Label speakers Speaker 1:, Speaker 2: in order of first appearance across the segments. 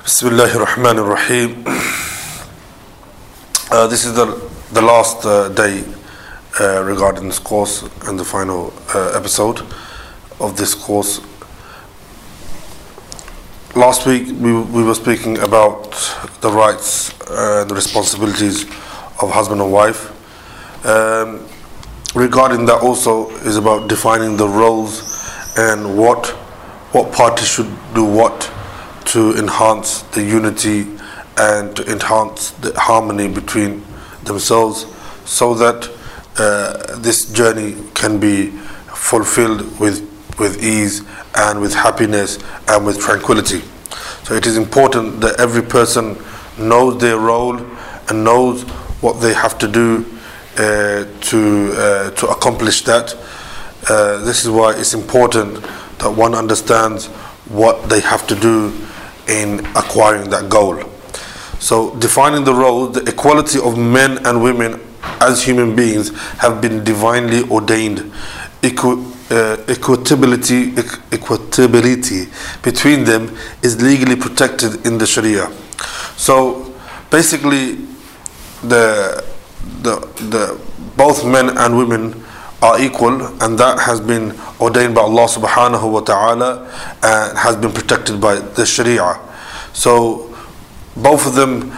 Speaker 1: Bismillahir Rahmanir Rahim. This is the last day regarding this course and the final episode of this course. Last week we were speaking about the rights and the responsibilities of husband and wife. Regarding that also is about defining the roles and what party should do what to enhance the unity and to enhance the harmony between themselves, so that this journey can be fulfilled with ease and with happiness and with tranquility. So it is important that every person knows their role and knows what they have to do to accomplish that. This is why it's important that one understands what they have to do in acquiring that goal. So defining the role, the equality of men and women as human beings have been divinely ordained. Equitability between them is legally protected in the Sharia. So basically the both men and women are equal, and that has been ordained by Allah subhanahu wa ta'ala and has been protected by the Sharia. So both of them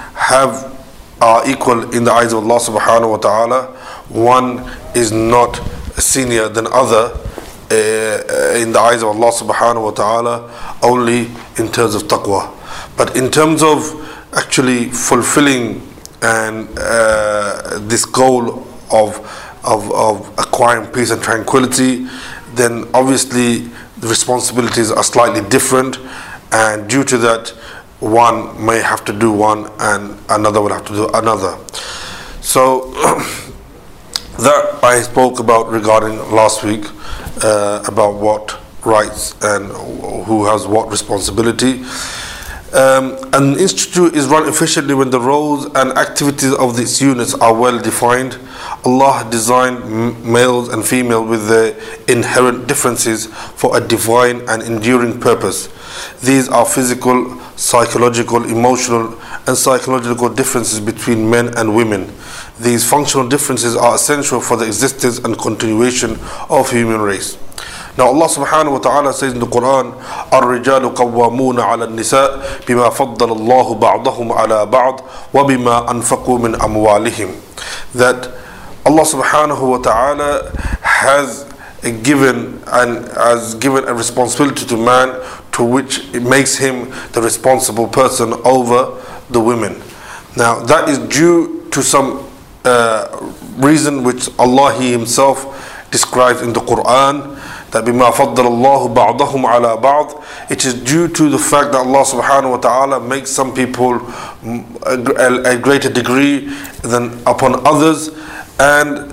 Speaker 1: are equal in the eyes of Allah subhanahu wa ta'ala. One is not senior than other in the eyes of Allah subhanahu wa ta'ala, only in terms of taqwa. But in terms of actually fulfilling and this goal of acquiring peace and tranquility, then obviously the responsibilities are slightly different, and due to that one may have to do one and another will have to do another. So that I spoke about regarding last week, about what rights and who has what responsibility. An institute is run efficiently when the roles and activities of its units are well defined. Allah designed males and female with their inherent differences for a divine and enduring purpose. These are physical, psychological, emotional and psychological differences between men and women. These functional differences are essential for the existence and continuation of human race. Now Allah subhanahu wa ta'ala says in the Quran, الرجال قوامون على النساء بما فضل الله بعضهم على بعض وبما أنفقوا من أموالهم. That Allah subhanahu wa ta'ala has given a responsibility to man, to which it makes him the responsible person over the women. Now that is due to some reason which Allah He Himself describes in the Quran, that بما فضل الله بعضهم على بعض. It is due to the fact that Allah subhanahu wa ta'ala makes some people a greater degree than upon others, and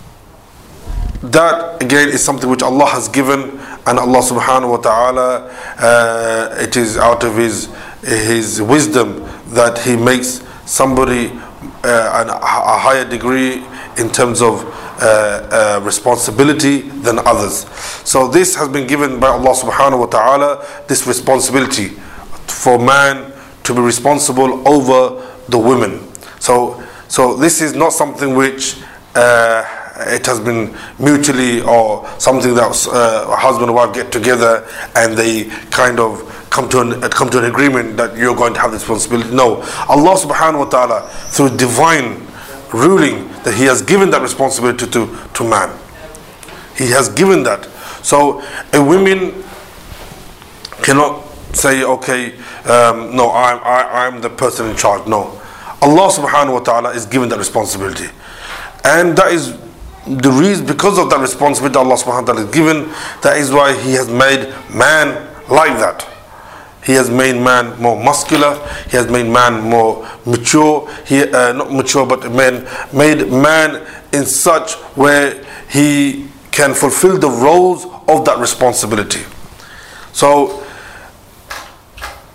Speaker 1: that again is something which Allah has given, and Allah subhanahu wa ta'ala it is out of his wisdom that He makes somebody a higher degree in terms of responsibility than others. So this has been given by Allah subhanahu wa ta'ala, this responsibility for man to be responsible over the women. So this is not something which it has been mutually, or something that husband and wife get together and they kind of come to an agreement that you're going to have this responsibility. No, Allah subhanahu wa ta'ala, through divine ruling, that He has given that responsibility to man. He has given that. So a woman cannot say, okay, no, I'm the person in charge. No, Allah subhanahu wa ta'ala is given that responsibility, and that is the reason, because of that responsibility Allah subhanahu wa ta'ala is given, that is why He has made man like that. He has made man more muscular. He has made man more mature. Not mature, but made man in such where he can fulfill the roles of that responsibility. So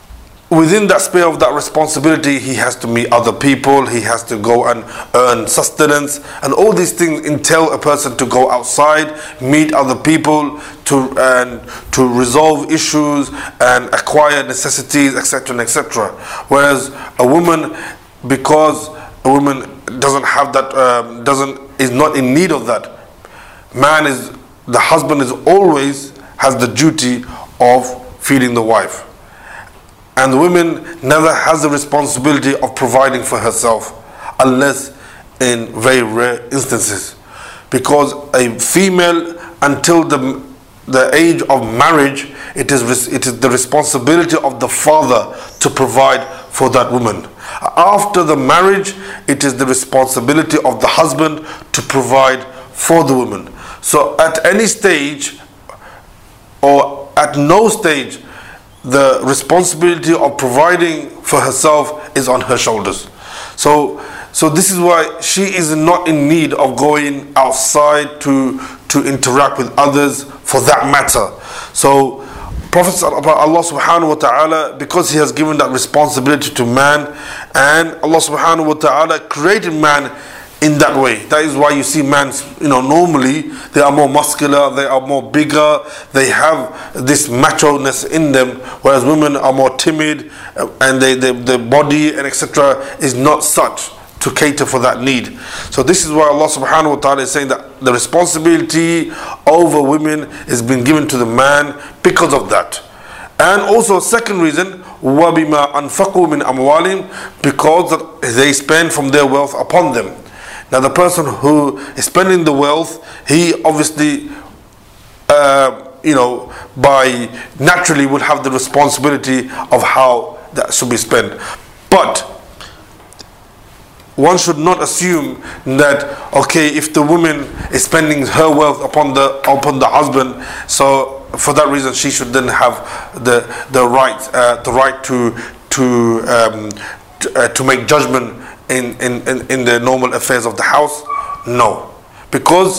Speaker 1: within that sphere of that responsibility, he has to meet other people, he has to go and earn sustenance, and all these things entail a person to go outside, meet other people, to resolve issues and acquire necessities, etc., etc. Whereas a woman, because a woman doesn't have that, is not in need of that, the husband is always has the duty of feeding the wife. And the woman never has the responsibility of providing for herself, unless in very rare instances. Because a female, until the age of marriage, it is the responsibility of the father to provide for that woman. After the marriage, it is the responsibility of the husband to provide for the woman. So at any stage, or at no stage, the responsibility of providing for herself is on her shoulders. So this is why she is not in need of going outside to interact with others for that matter. So Prophet Allah subhanahu wa ta'ala, because he has given that responsibility to man, and Allah subhanahu wa ta'ala created man in that way. That is why you see men, normally they are more muscular, they are more bigger, they have this macho-ness in them, whereas women are more timid, and their body and etc. is not such to cater for that need. So this is why Allah subhanahu wa ta'ala is saying that the responsibility over women is being given to the man because of that. And also, second reason, وَبِمَا أَنْفَقُوا مِنْ أَمْوَالِهِمْ, because they spend from their wealth upon them. Now the person who is spending the wealth, he obviously, by naturally would have the responsibility of how that should be spent. But one should not assume that, okay, if the woman is spending her wealth upon the husband, so for that reason she should then have the right to make judgment in the normal affairs of the house. No, because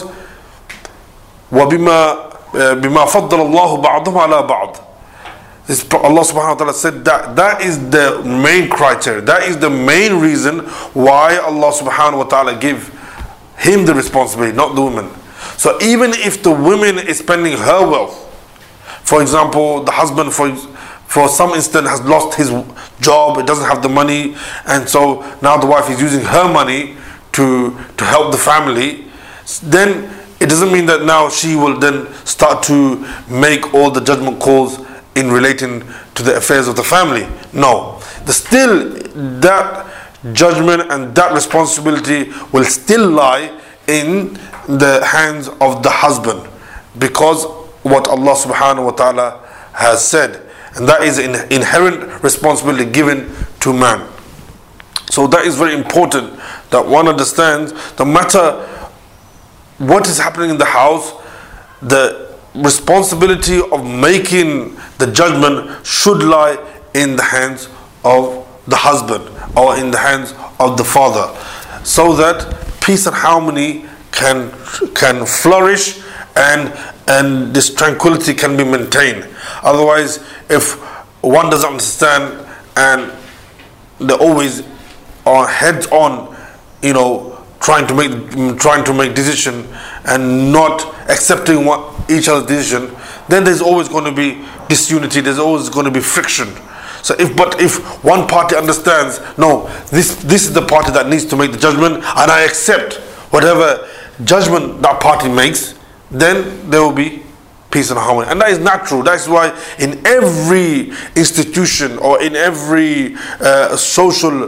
Speaker 1: وَبِمَا فَضَّلَ اللَّهُ بَعْضَهُمْ عَلَى بَعْضٍ. Allah subhanahu wa ta'ala said that is the main criteria, that is the main reason why Allah subhanahu wa ta'ala gave him the responsibility, not the woman. So even if the woman is spending her wealth, for example, the husband for some instance has lost his job, it doesn't have the money, and so now the wife is using her money to help the family, then it doesn't mean that now she will then start to make all the judgment calls in relating to the affairs of the family. No, still that judgment and that responsibility will still lie in the hands of the husband, because what Allah subhanahu wa ta'ala has said, and that is an inherent responsibility given to man. So that is very important that one understands, no matter what is happening in the house, the responsibility of making the judgment should lie in the hands of the husband or in the hands of the father, so that peace and harmony can flourish and this tranquility can be maintained. Otherwise, if one doesn't understand and they always are heads on, trying to make decision and not accepting each other's decision, then there's always going to be disunity, there's always going to be friction. So if one party understands, no, this is the party that needs to make the judgment, and I accept whatever judgment that party makes, then there will be peace and harmony. And that is natural. That's why in every institution or in every social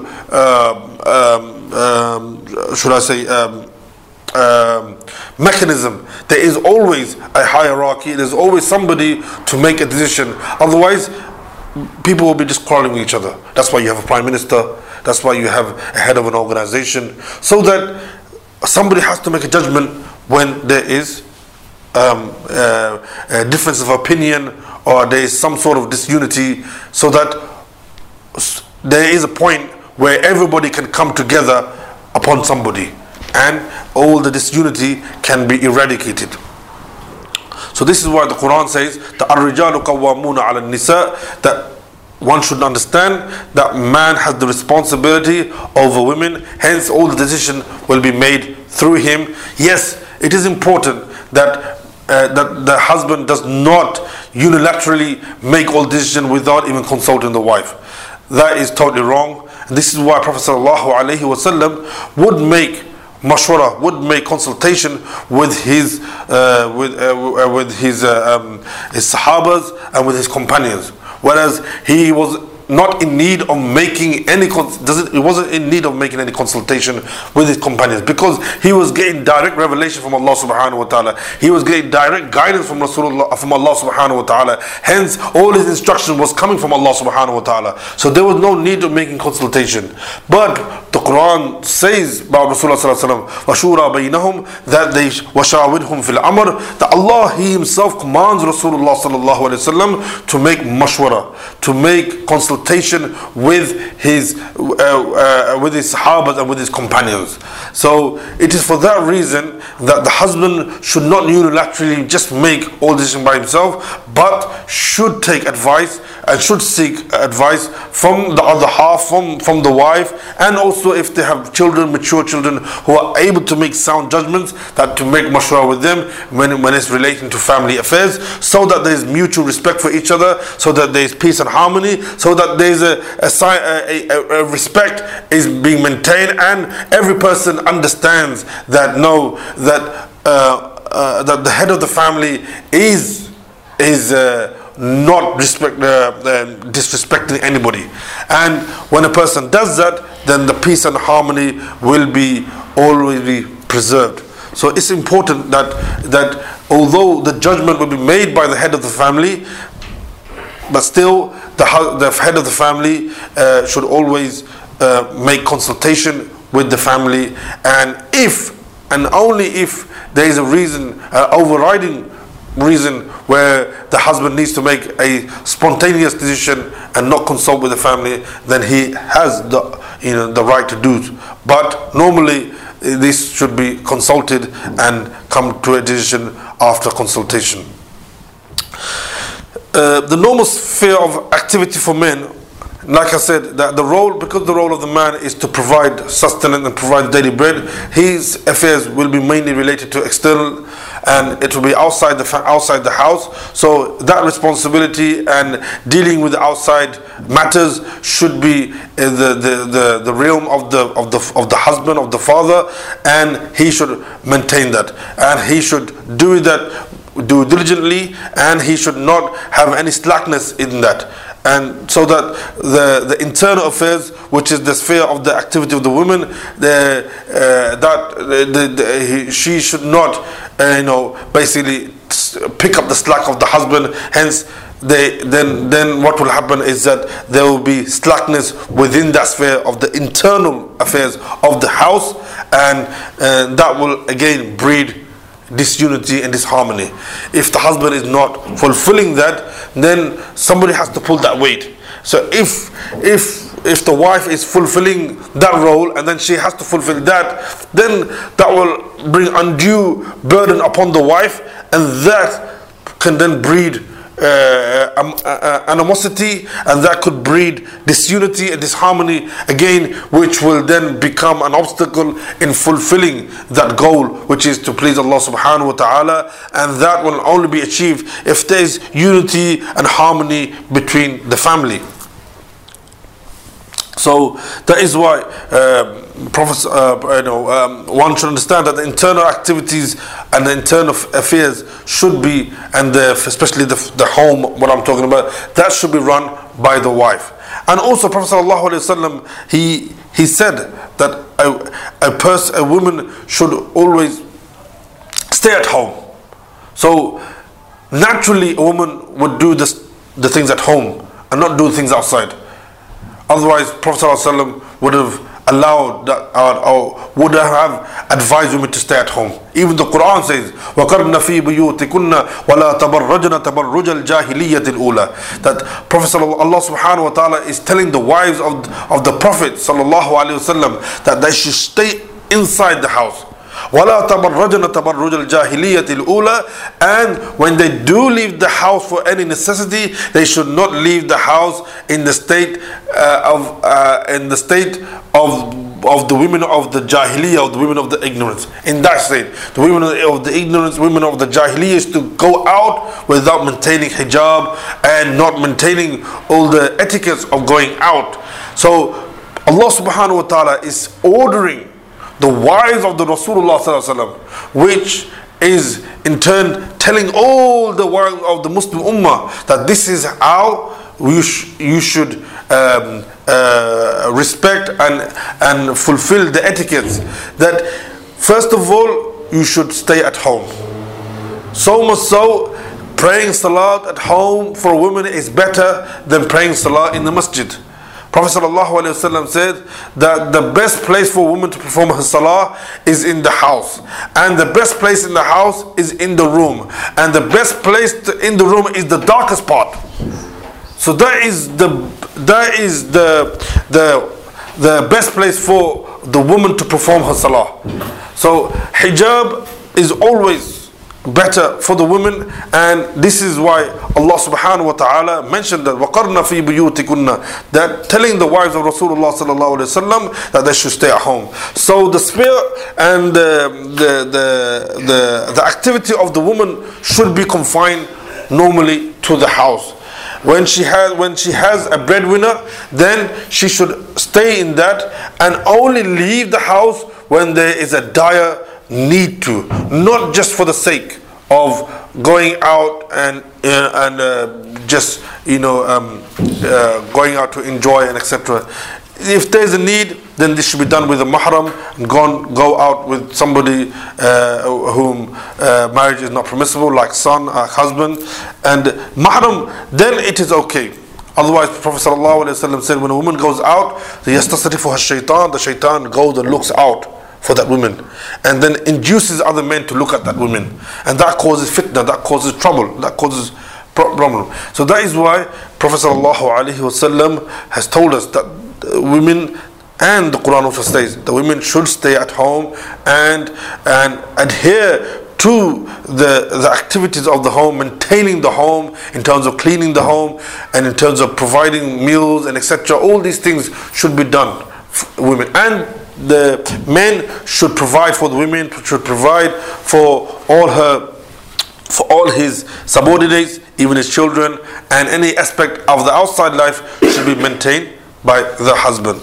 Speaker 1: mechanism, there is always a hierarchy, there's always somebody to make a decision. Otherwise, people will be just quarreling with each other. That's why you have a prime minister, that's why you have a head of an organization, so that somebody has to make a judgment when there is a difference of opinion or there is some sort of disunity, so that there is a point where everybody can come together upon somebody and all the disunity can be eradicated. So this is why the Quran says that الرجال قوامون على النساء, that one should understand that man has the responsibility over women, hence all the decision will be made through him. Yes, it is important that that the husband does not unilaterally make all decisions without even consulting the wife. That is totally wrong. And this is why Prophet ﷺ would make mashwara, would make consultation with his sahabas and with his companions, whereas he was not in need of making any he wasn't in need of making any consultation with his companions, because he was getting direct revelation from Allah subhanahu wa ta'ala. He was getting direct guidance from Rasulullah, from Allah subhanahu wa ta'ala. Hence all his instruction was coming from Allah subhanahu wa ta'ala, so there was no need of making consultation. But the Quran says about Rasulullah sallallahu alaihi wasallam, وَشُورَى بَيْنَهُمْ, that they وَشَاوِرْهُمْ فِي الْأَمْرِ, that Allah, He Himself commands Rasulullah sallallahu alaihi wasallam to make mashwara, to make consultation with his sahabas and with his companions. So it is for that reason that the husband should not unilaterally just make all decisions by himself, but should take advice and should seek advice from the other half, from the wife, and also if they have children, mature children who are able to make sound judgments, that to make mashwara with them when it's relating to family affairs, so that there is mutual respect for each other, so that there is peace and harmony, so that there is a respect is being maintained, and every person understands that that the head of the family is not disrespecting anybody. And when a person does that, then the peace and harmony will always be preserved. So it's important that although the judgment will be made by the head of the family, but still the head of the family should always make consultation with the family, and if and only if there is a reason, overriding reason, where the husband needs to make a spontaneous decision and not consult with the family, then he has the right to do it. But normally this should be consulted and come to a decision after consultation. The normal sphere of activity for men, like I said, that because the role of the man is to provide sustenance and provide daily bread, his affairs will be mainly related to external, and it will be outside the house. So that responsibility and dealing with the outside matters should be the realm of the husband, of the father, and he should maintain that, and he should do diligently, and he should not have any slackness in that. And so that the internal affairs, which is the sphere of the activity of the woman, she should not, basically pick up the slack of the husband. Hence, then what will happen is that there will be slackness within that sphere of the internal affairs of the house, and that will again breed disunity and disharmony. If the husband is not fulfilling that, then somebody has to pull that weight. So if the wife is fulfilling that role and then she has to fulfill that, then that will bring undue burden upon the wife, and that can then breed animosity, and that could breed disunity and disharmony again, which will then become an obstacle in fulfilling that goal, which is to please Allah subhanahu wa ta'ala. And that will only be achieved if there is unity and harmony between the family. So that is why one should understand that the internal activities and the internal affairs should be, and especially the home, what I'm talking about, that should be run by the wife. And also Prophet sallallahu alaihi wasallam, he said that a woman should always stay at home. So naturally a woman would do the things at home and not do things outside. Otherwise, Prophet ﷺ would have allowed that, or would have advised women to stay at home. Even the Quran says, وَقَرْنَ فِي بُيُوتِكُنَّ وَلَا تَبَرَّجْنَ تَبَرُّجَ الْجَاهِلِيَّةِ الْأُولَى. That Prophet Allah subhanahu wa ta'ala is telling the wives of the Prophet sallallahu alaihi wasallam that they should stay inside the house. وَلَا تَبَرَّجْنَ تَبَرُّجَ الْجَاهِلِيَّةِ الْأُولَى. And when they do leave the house for any necessity, they should not leave the house in the state of the women of the Jahiliyyah, of the women of the ignorance. In that state, the women of the ignorance, women of the Jahiliyyah, is to go out without maintaining hijab and not maintaining all the etiquettes of going out. So Allah subhanahu wa ta'ala is ordering the wives of the Rasulullah sallallahu alaihi wasallam, which is in turn telling all the wives of the Muslim Ummah that this is how you should respect and fulfill the etiquettes. That first of all, you should stay at home. So much so, praying salat at home for a woman is better than praying salat in the masjid. Prophet ﷺ said that the best place for a woman to perform her salah is in the house, and the best place in the house is in the room, and the best place in the room is the darkest part. So that is the best place for the woman to perform her salah. So hijab is always better for the women, and this is why Allah subhanahu wa ta'ala mentioned that وَقَرْنَ فِي بُيُوتِكُنَّ, that telling the wives of Rasulullah sallallahu alayhi wa sallam that they should stay at home. So the spirit and the activity of the woman should be confined normally to the house. When she has a breadwinner, then she should stay in that and only leave the house when there is a dire need to, not just for the sake of going out and just going out to enjoy and etc. If there is a need, then this should be done with a mahram, and go out with somebody whom marriage is not permissible, like son, husband, and mahram. Then it is okay. Otherwise, Prophet ﷺ said, when a woman goes out, the shaitan goes and looks out for that woman, and then induces other men to look at that woman, and that causes fitna, that causes trouble, that causes problem. So that is why Prophet ﷺ has told us that women, and the Quran also says the women should stay at home and adhere to the activities of the home, maintaining the home in terms of cleaning the home and in terms of providing meals and etc. All these things should be done for women, and the men should provide for the women, should provide for all his subordinates, even his children, and any aspect of the outside life should be maintained by the husband.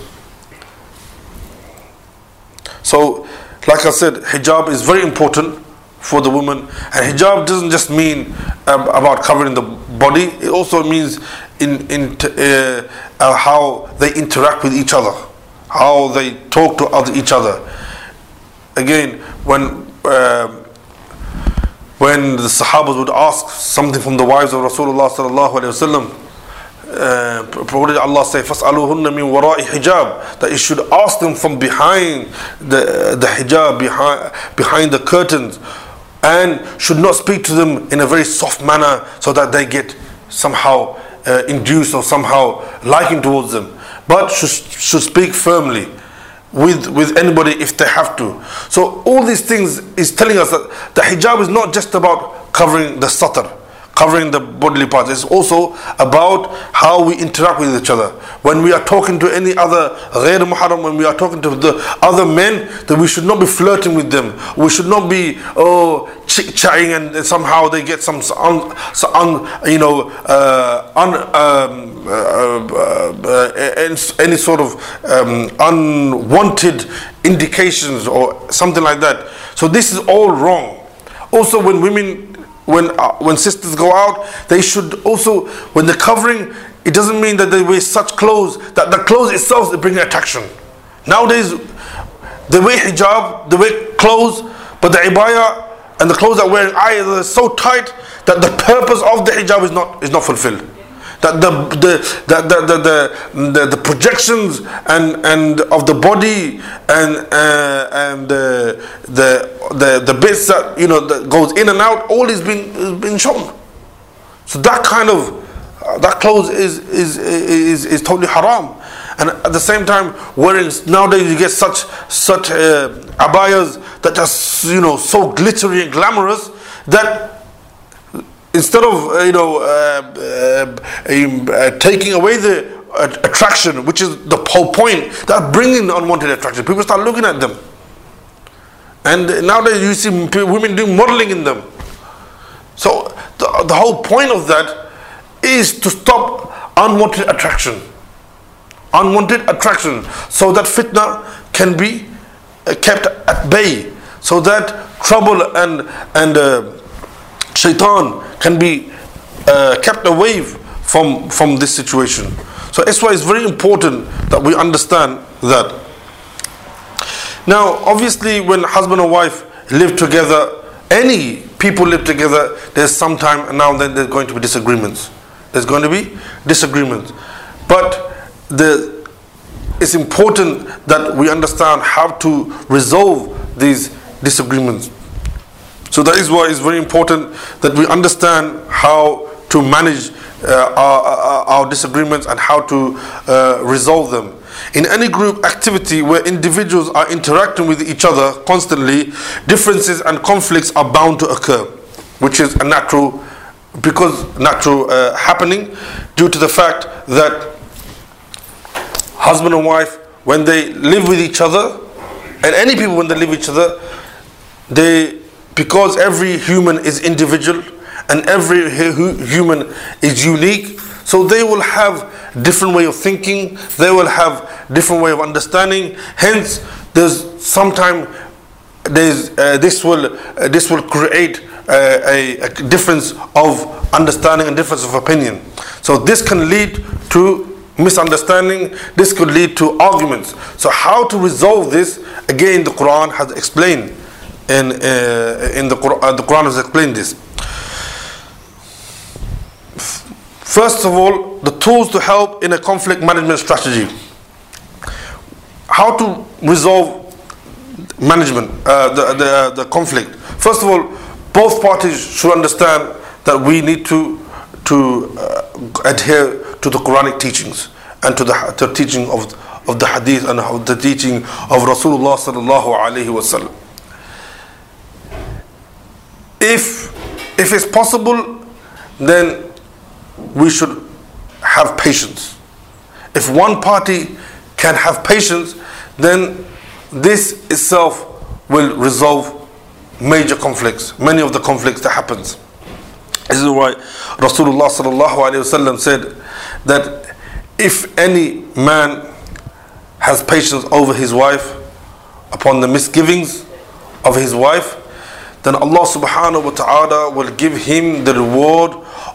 Speaker 1: So, like I said, hijab is very important for the woman, and hijab doesn't just mean about covering the body. It also means in how they interact with each other, how they talk to each other. Again, when the Sahabas would ask something from the wives of Rasulullah sallallahu alaihi wasallam, what did Allah say? فَاسْأَلُوهُنَّ مِنْ وَرَاءِ حِجَابٍ, that you should ask them from behind the hijab, behind the curtains, and should not speak to them in a very soft manner so that they get somehow induced or somehow liking towards them, but should speak firmly with anybody if they have to. So all these things is telling us that the hijab is not just about covering the satar, covering the bodily parts. It's also about how we interact with each other. When we are talking to any other غير محرم, when we are talking to the other men, that we should not be flirting with them. We should not be chit-chatting and somehow they get any sort of unwanted indications or something like that. So this is all wrong. Also, when sisters go out, they should also, when they're covering, it doesn't mean that they wear such clothes that the clothes itself is bringing attraction. Nowadays, they wear hijab, they wear clothes, but the ibaya and the clothes they're wearing are so tight that the purpose of the hijab is not fulfilled. That the projections and of the body and the bits that that goes in and out, all is being shown. So that kind of that clothes is totally haram, and at the same time wearing, nowadays you get such abayas that are so glittery and glamorous that instead of taking away the attraction, which is the whole point, that bringing unwanted attraction, people start looking at them. And nowadays you see women doing modeling in them. So the whole point of that is to stop unwanted attraction. Unwanted attraction, so that fitna can be kept at bay, so that trouble and shaitan can be kept away from this situation. So that's why it's very important that we understand that. Now, obviously, when husband and wife live together, any people live together, there's some time now and then there's going to be disagreements. There's going to be disagreements. But it's important that we understand how to resolve these disagreements. So that is why it's very important that we understand how to manage our disagreements and how to resolve them. In any group activity where individuals are interacting with each other constantly, differences and conflicts are bound to occur, which is a natural happening due to the fact that husband and wife, when they live with each other, and any people when they live with each other, because every human is individual and every human is unique, so they will have different way of thinking, they will have different way of understanding. Hence, this will create a difference of understanding and difference of opinion. So this can lead to misunderstanding, this could lead to arguments. So how to resolve this? Again, the Quran has explained. The Quran has explained this. First of all, the tools to help in a conflict management strategy. How to resolve the conflict. First of all, both parties should understand that we need to adhere to the Quranic teachings and to the teaching of the Hadith and the teaching of Rasulullah sallallahu alaihi wasallam. If it's possible, then we should have patience. If one party can have patience, then this itself will resolve major conflicts, many of the conflicts that happens. This is why Rasulullah sallallahu alaihi wasallam said that if any man has patience over his wife upon the misgivings of his wife, then Allah subhanahu wa ta'ala will give him the reward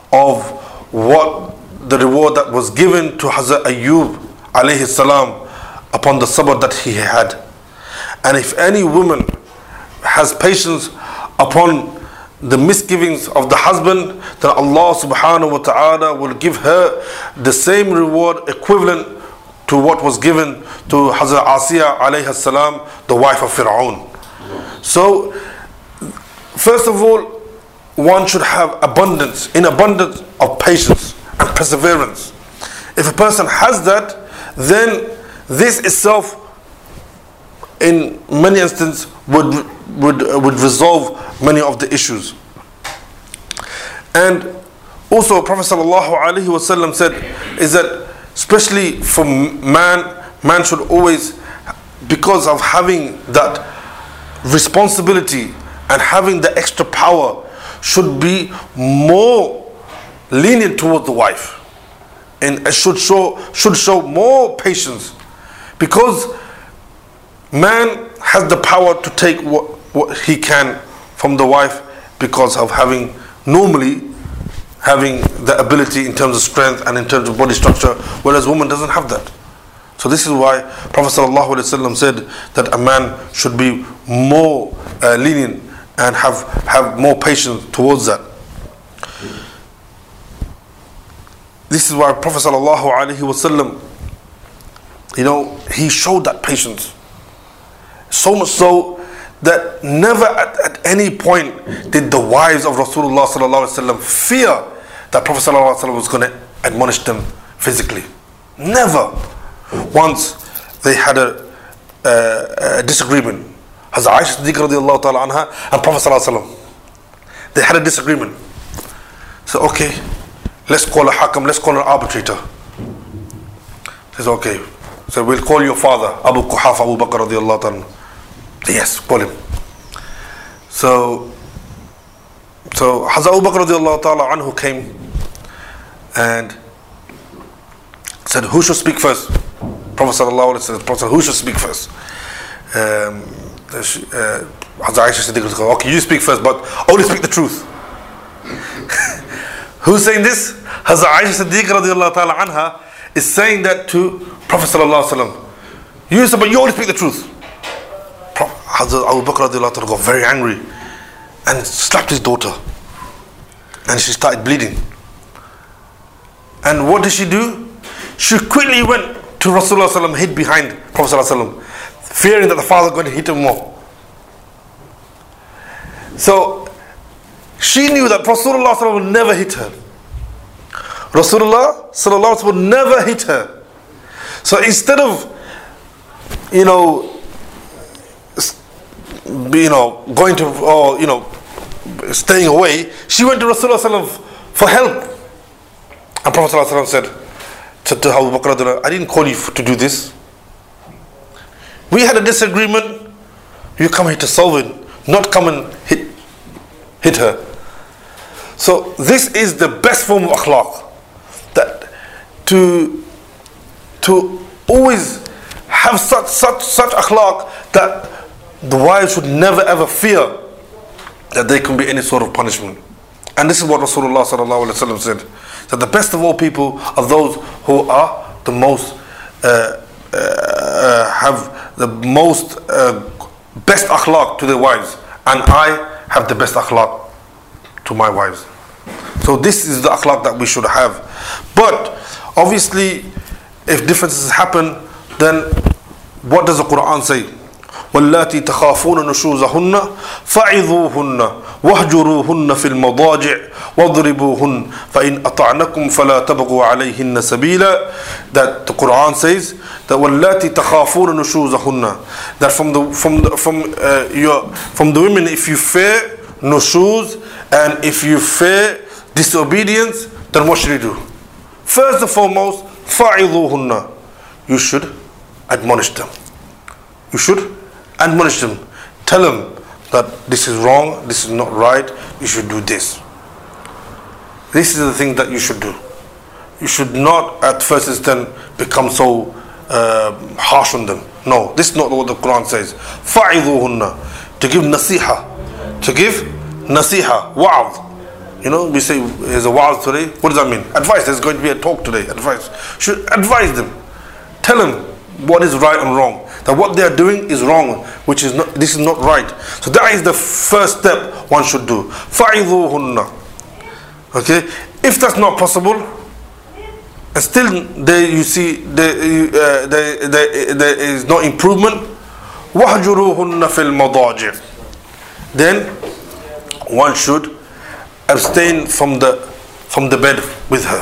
Speaker 1: that was given to Hazrat Ayyub alayhi salam upon the sabr that he had. And if any woman has patience upon the misgivings of the husband, then Allah subhanahu wa ta'ala will give her the same reward equivalent to what was given to Hazrat Asiya alayhi salam, the wife of Fir'aun. So first of all, one should have abundance of patience and perseverance. If a person has that, then this itself in many instances would resolve many of the issues. And also Prophet sallallahu alaihi wasallam said is that especially for man should always, because of having that responsibility and having the extra power, should be more lenient towards the wife and should show more patience, because man has the power to take what he can from the wife because of normally having the ability in terms of strength and in terms of body structure, whereas woman doesn't have that. So this is why Prophet ﷺ said that a man should be more lenient and have more patience towards that. This is why Prophet ﷺ, he showed that patience. So much so that never at any point did the wives of Rasulullah ﷺ fear that Prophet ﷺ was going to admonish them physically. Never. once they had a disagreement. Hazrat Aisha Siddiqa radiallahu ta'ala anha and Prophet sallallahu alaihi wasallam. They had a disagreement. So okay, let's call a hakam, let's call an arbitrator. He says, okay, so we'll call your father, Abu Quhafa, Abu Bakr radiallahu ta'ala. Yes, call him. So Hazrat Abu Bakr radiallahu ta'ala anhu came and said, who should speak first? Prophet sallallahu alaihi wasallam said, who should speak first? Hazrat Aisha Siddiqa said, okay, you speak first, but only speak the truth. Who's saying this? Hazrat Aisha Siddiqa radiallahu ta'ala anha is saying that to Prophet sallallahu alaihi wasallam. You said, but you only speak the truth. Hazrat Abu Bakr radiallahu ta'ala got very angry and slapped his daughter, and she started bleeding. And what did she do? She quickly went to Rasulullah sallallahu alaihi wasallam, hid behind Prophet sallallahu alaihi wasallam, fearing that the father was going to hit him more. So she knew that Rasulullah sallallahu alaihi wasallam would never hit her. Rasulullah sallallahu alaihi wasallam would never hit her. So instead of going to, or staying away, she went to Rasulullah sallallahu alaihi wasallam for help. And Prophet sallallahu alaihi wasallam said to Abu Bakr, I didn't call you to do this. We had a disagreement. You come here to solve it, not come and hit her. So this is the best form of akhlaq. That to always have such akhlaq that the wives should never ever fear that there can be any sort of punishment. And this is what Rasulullah sallallahu alaihi wasallam said, that the best of all people are those who are the most have the most best akhlaq to their wives, and I have the best akhlaq to my wives. So this is the akhlaq that we should have. But obviously, if differences happen, then what does the Quran say? واللاتي تخافون نشوزهن فعظوهن واهجروهن في المضاجع واضربوهن فإن أطعنكم فلا تبغوا عليهن سبيلا. That the Quran says that واللاتي تخافون نشوزهن, that from the women, if you fear nushuz and if you fear disobedience, then what should you do? First and foremost, فعظوهن, you should admonish them. You should admonish them. Tell them that this is wrong, this is not right, you should do this. This is the thing that you should do. You should not at first instance become so harsh on them. No, this is not what the Quran says. فَعِذُوهُنَّ, to give nasiha. To give nasiha, wa'adh. We say there's a wa'adh today. What does that mean? Advice. There's going to be a talk today. Advice. Should advise them. Tell them what is right and wrong. That what they are doing is wrong, which is not. This is not right. So that is the first step one should do. فَعِذُوهُنَّ. Okay. If that's not possible, and still there you see there is no improvement, وَهْجُرُوهُنَّ فِي الْمَضَاجِعِ. Then one should abstain from the bed with her.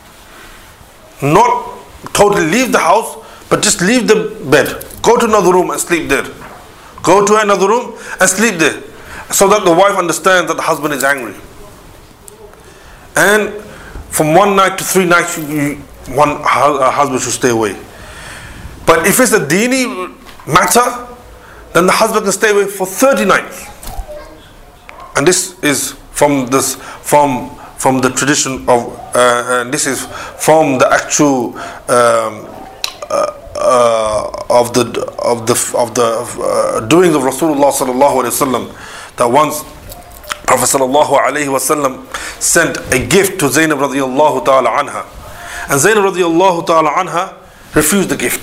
Speaker 1: Not totally leave the house, but just leave the bed. Go to another room and sleep there. Go to another room and sleep there, so that the wife understands that the husband is angry. And from 1 night to 3 nights, one husband should stay away. But if it's a dini matter, then the husband can stay away for 30 nights. And this is from the tradition of, and this is from the actual of the doings of Rasulullah sallallahu alaihi wasallam. That once Prophet sallallahu alaihi wasallam sent a gift to Zainab radiallahu ta'ala anha, and Zainab radiallahu ta'ala anha refused the gift.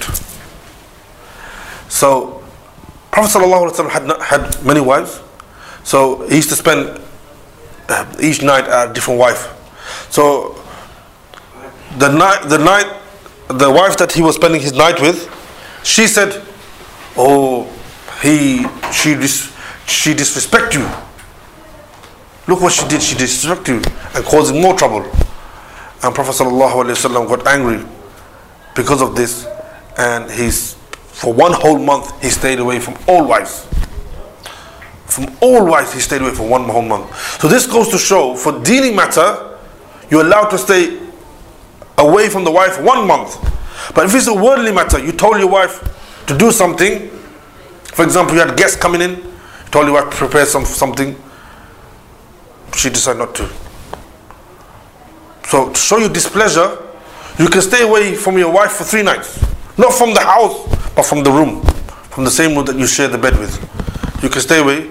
Speaker 1: So Prophet sallallahu alaihi wasallam had many wives, so he used to spend each night at a different wife. So the wife that he was spending his night with, she said, "Oh, she disrespect you. Look what she did. She disrespect you and caused more trouble." And Prophet sallallahu alaihi wasallam got angry because of this, and for 1 whole month he stayed away from all wives. From all wives he stayed away for 1 whole month. So this goes to show, for dealing matter, you're allowed to stay away from the wife 1 month. But if it's a worldly matter, you told your wife to do something. For example, you had guests coming in, you told your wife to prepare something, she decided not to. So to show you displeasure, you can stay away from your wife for 3 nights. Not from the house, but from the room, from the same room that you share the bed with. You can stay away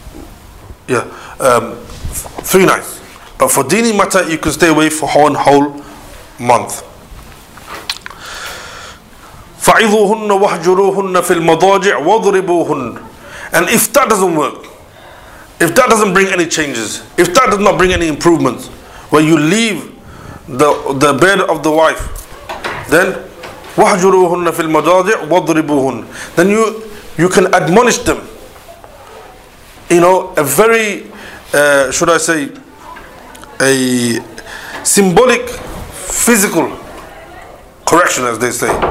Speaker 1: 3 nights. But for dini matter, you can stay away for 1 whole month. فَعِظُوهُنَّ وَهْجُرُوهُنَّ فِي الْمَضَاجِعِ وَضْرِبُوهُنَّ. And if that doesn't work, if that doesn't bring any changes, if that does not bring any improvements, where you leave the bed of the wife, then وَهْجُرُوهُنَّ فِي الْمَضَاجِعِ وَضْرِبُوهُنَّ. Then you can admonish them. A very, should I say, a symbolic, physical correction, as they say.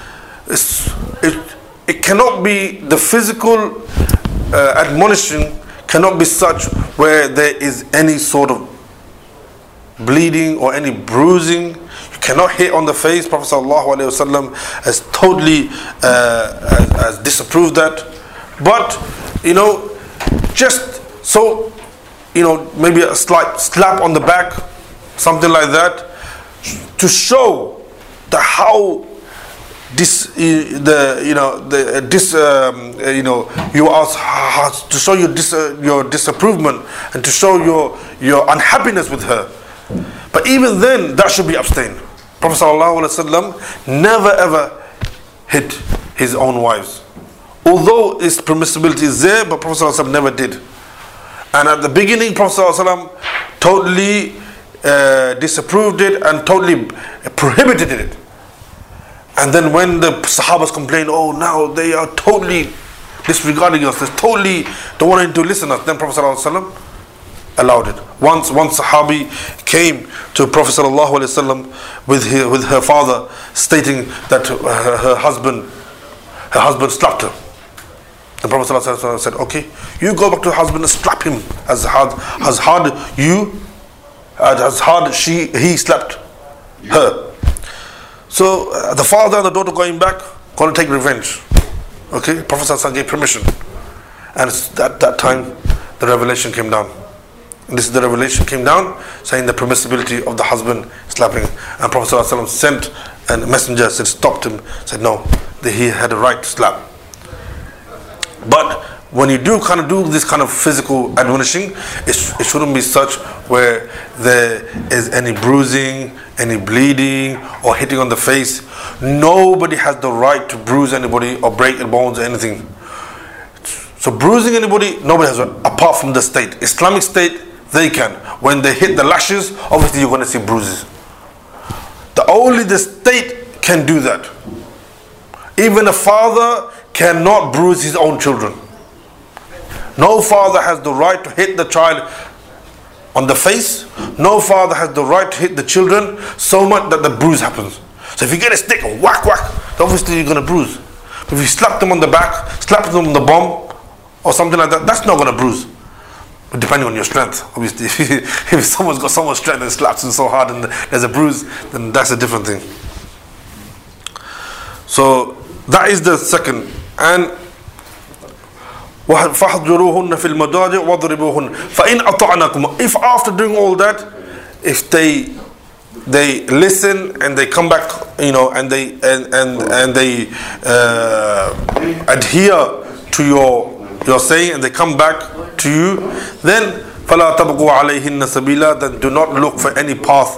Speaker 1: It cannot be, the physical admonition cannot be such where there is any sort of bleeding or any bruising. You cannot hit on the face. Prophet ﷺ has totally has disapproved that. But just so maybe a slight slap on the back, something like that, to show how to show your disapproval and to show your unhappiness with her. But even then, that should be abstained. Prophet ﷺ never ever hit his own wives. Although its permissibility is there, but Prophet ﷺ never did. And at the beginning, Prophet ﷺ totally disapproved it and totally prohibited it. And then when the Sahabas complained, now they are totally disregarding us, they totally don't want to listen to us, then Prophet ﷺ allowed it. Once one Sahabi came to Prophet ﷺ with her father, stating that her husband slapped her. The Prophet ﷺ said, okay, you go back to your husband and slap him as hard he slapped her. So the father and the daughter going back, going to take revenge. Okay, Prophet ﷺ gave permission. And at that time, the revelation came down. And this is the revelation came down, saying the permissibility of the husband slapping. And Prophet ﷺ sent a messenger, stopped him, said no, that he had a right to slap. But when you do this kind of physical admonishing, it shouldn't be such where there is any bruising, any bleeding, or hitting on the face. Nobody has the right to bruise anybody or break their bones or anything. So bruising anybody, nobody has, apart from the state. Islamic State, they can. When they hit the lashes, obviously you're going to see bruises. Only the state can do that. Even a father cannot bruise his own children. No father has the right to hit the child on the face. No father has the right to hit the children so much that the bruise happens. So if you get a stick and whack, obviously you're going to bruise. But if you slap them on the back, slap them on the bum or something like that, that's not going to bruise. But depending on your strength, obviously. If someone's got so much strength and slaps them so hard and there's a bruise, then that's a different thing. So that is the second. And فَحْضُرُوهُنَّ فِي الْمَضَاجِعِ وَضْرِبُوهُنَّ فَإِنْ أَطَعْنَكُمْ. If after doing all that, if they listen and they come back, and they adhere to your saying and they come back to you, then فَلَا تَبْغُوا عَلَيْهِنَّ سَبِيلًا. Then do not look for any path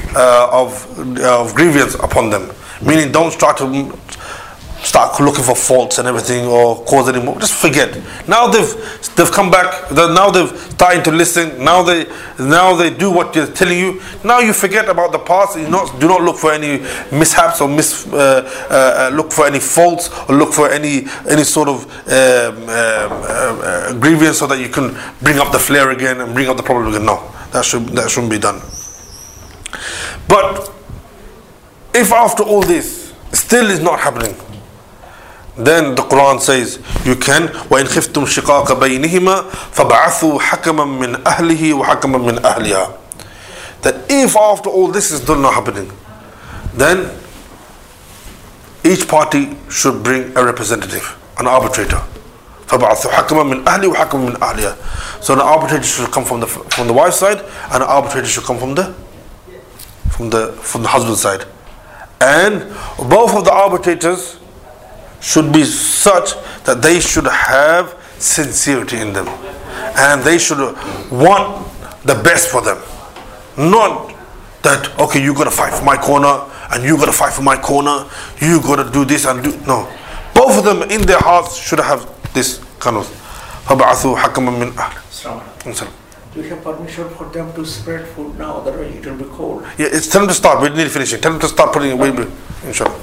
Speaker 1: of grievance upon them. Meaning, don't start looking for faults and everything or cause any more. Just forget. Now they've come back. Now they've started to listen. Now they do what they're telling you. Now you forget about the past. Do not look for any mishaps or look for any faults or look for any sort of grievance so that you can bring up the flare again and bring up the problem again. No, that shouldn't be done. But if after all this still is not happening, then the Quran says you can وَإِنْ خِفْتُمْ شِقَاقَ بَيْنِهِمَا فَبَعَثُوا حَكَمًا مِنْ أَهْلِهِ وَحَكَمًا مِنْ أَهْلِهَا. That if after all this is still not happening, then each party should bring a representative, an arbitrator. فَبَعَثُوا حَكَمًا مِنْ أَهْلِهِ وَحَكَمًا مِنْ أَهْلِهَا. So an arbitrator should come from the wife's side, and an arbitrator should come from the husband's side. And both of the arbitrators should be such that they should have sincerity in them, and they should want the best for them. Not that, okay, you gotta fight for my corner and you gotta fight for my corner, you gotta do this and do. No, both of them in their hearts should have this kind of فَبَعَثُوا حَكَمًا مِنْ أَهْلِهِ.
Speaker 2: Do we have permission for them to spread food now, otherwise it will be cold?
Speaker 1: Yeah, it's tell them to start. We need to finish it. Tell them to start putting it. Inshallah.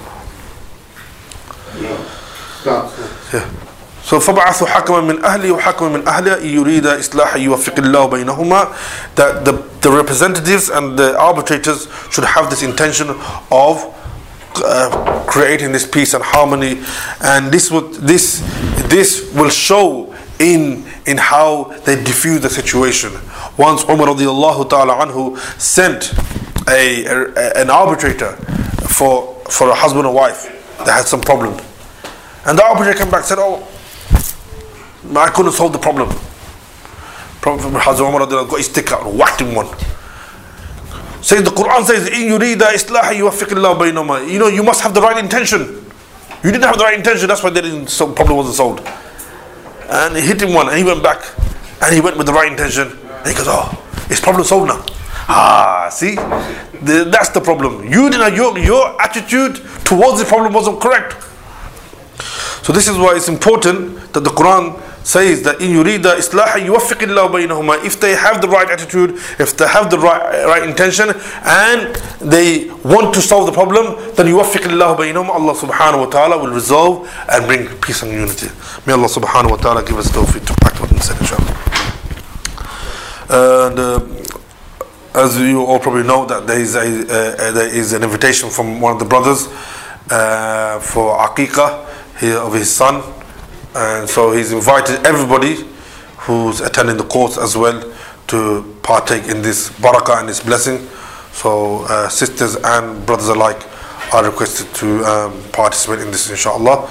Speaker 1: Yeah. So فَبَعَثُوا حَكَمًا مِنْ أَهْلِهِ وَحَكَمًا مِنْ أَهْلِهَا إِنْ يُرِيدَ إِصْلَاحًا يُوَفِّقِ اللَّهُ بَيْنَهُمَا. That the representatives and the arbitrators should have this intention of creating this peace and harmony, and this will show in how they diffuse the situation. Once Umar radiallahu ta'ala anhu sent an arbitrator for a husband and wife that had some problem, and the arbitrator came back and said, oh, I couldn't solve the problem. Prophet Hazrat Umar got his stick out and whacked him one. Says the Quran says, إِن يُرِيدَ إِصْلَاحًا يُوَفِّقِ اللَّهُ بَيْنَهُمَا. You must have the right intention. You didn't have the right intention, that's why the problem wasn't solved. And he hit him one, and he went back, and he went with the right intention, and he goes, oh, it's problem solved now. See, that's the problem. You didn't. Your attitude towards the problem wasn't correct. So this is why it's important that the Quran says that in yurida islaha yuwaffiq Allah baynahuma. If they have the right attitude, if they have the right intention, and they want to solve the problem, then yuwaffiq Allah baynahuma. Allah subhanahu wa ta'ala will resolve and bring peace and unity. May Allah subhanahu wa ta'ala give us tawfiq to act what he said, inshallah. And as you all probably know, that there is an invitation from one of the brothers for Aqiqah of his son, and so he's invited everybody who's attending the course as well to partake in this barakah and this blessing. So sisters and brothers alike are requested to participate in this, inshallah.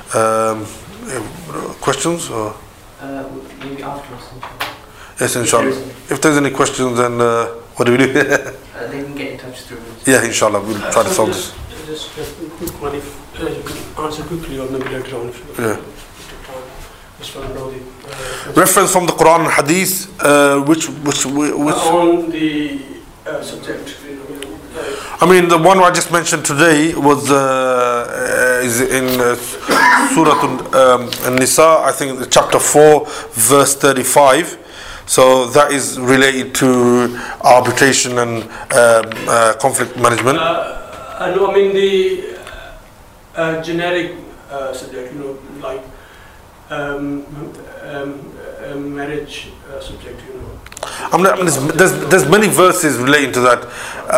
Speaker 1: Questions? Or?
Speaker 3: Maybe afterwards.
Speaker 1: Yes, inshallah. If there's any questions, then what do we do?
Speaker 3: They can get in touch through.
Speaker 1: Yeah, inshallah, we'll try to solve this.
Speaker 4: Just a quick one, if you could answer quickly, or maybe later on.
Speaker 1: Yeah.
Speaker 4: Just want to know the
Speaker 1: reference from the Quran and Hadith, which
Speaker 4: on the subject.
Speaker 1: I mean, the one I just mentioned today was is in Surah An-Nisa, I think chapter 4, verse 35. So that is related to arbitration and conflict management.
Speaker 4: No, I mean the generic subject, like marriage subject,
Speaker 1: I mean, there's many verses relating to that.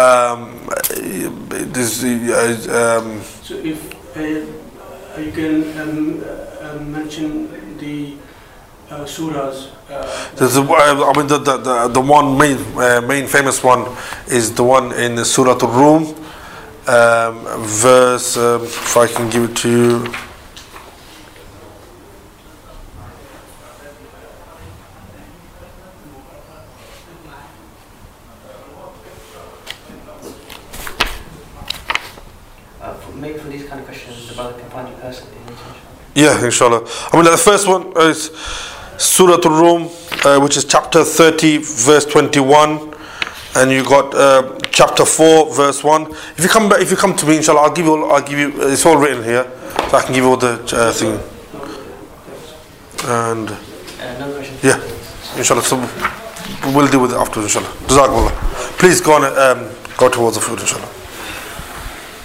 Speaker 4: So if you can mention the surahs.
Speaker 1: There's I mean the one main famous one is the one in Surah Ar-Rum, verse. If I can give it to you.
Speaker 3: Maybe for these kind of questions, the brother can find you personally.
Speaker 1: Yeah, inshallah. I mean, the first one is Surah Ar-Rum, which is chapter 30, verse 21, and you got chapter 4, verse 1. If you come to me, inshallah, I'll give you. It's all written here, so I can give you all the thing. And
Speaker 3: another question.
Speaker 1: Yeah, inshallah. So we'll deal with it afterwards, inshallah. Jazakallah. Please go on. Go towards the food, inshallah.